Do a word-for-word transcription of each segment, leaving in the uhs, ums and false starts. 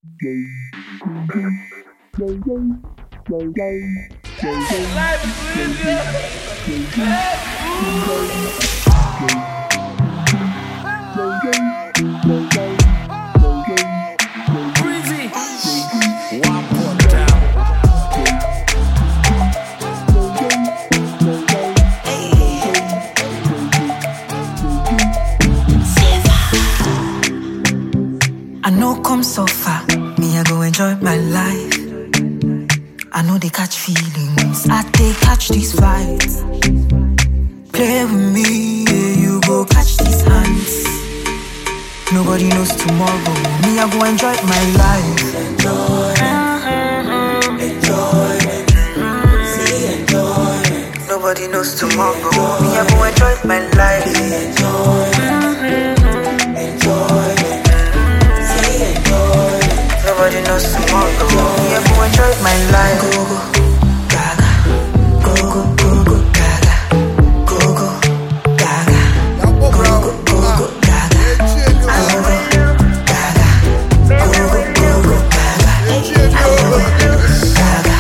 I know come so far, me I go enjoy my life. I know they catch feelings, I they catch these fights. Play with me, yeah, you go catch these hands. Nobody knows tomorrow, me I go enjoy my life. Enjoy, enjoy, see enjoy. Nobody knows tomorrow, me I go enjoy my life. Enjoy, enjoy. Nobody knows tomorrow. Me, I go enjoy my life. Go go gaga, go go go go gaga, go go gaga, go go go go gaga, go go gaga, go go go go gaga, go gaga.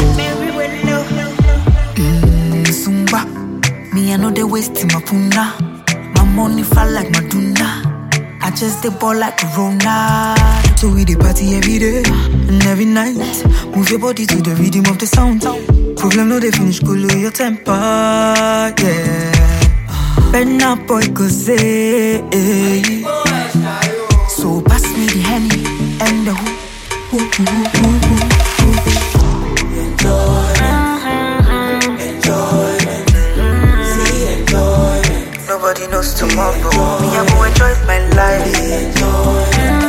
Mmm, Zumba. Me I know they wasting my puna. My money fall like Madonna. I just the ball like Corona. So we the party every day and every night. Move your body to the rhythm of the sound. Problem no they finish cool your temper, yeah. Bend up boy cause eh, eh. So pass me the Henny and the who, who, who, who, who, who. Enjoy, enjoy, see enjoy. Nobody knows tomorrow. Me I go enjoy my life. Enjoy.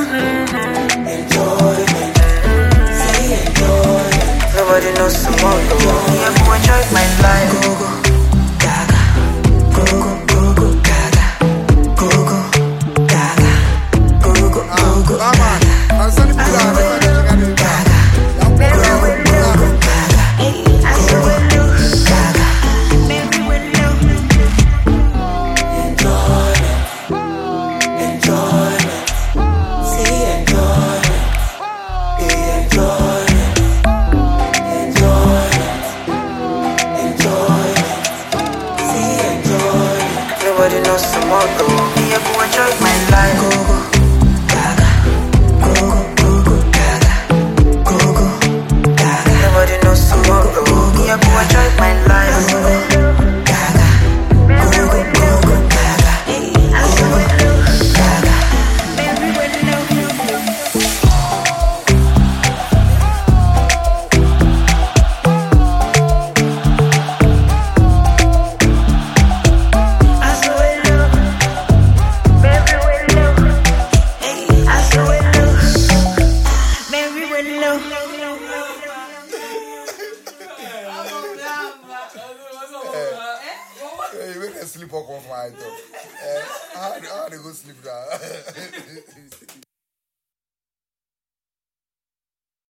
Nobody knows tomorrow. Me, I go enjoy my life. Go go gaga, go go go go gaga, go go gaga, go go go go gaga, go go gaga, go go go gaga. Enjoy, enjoy, see enjoy, enjoy. Nobody knows tomorrow. Me, I go enjoy my life. Go go gaga, go go go go gaga, go go gaga. Nobody knows tomorrow. Me, I go enjoy my life. Go go gaga, go go go go gaga, go go gaga. Hey, you make a sleep walk off my top. How do you go sleep now?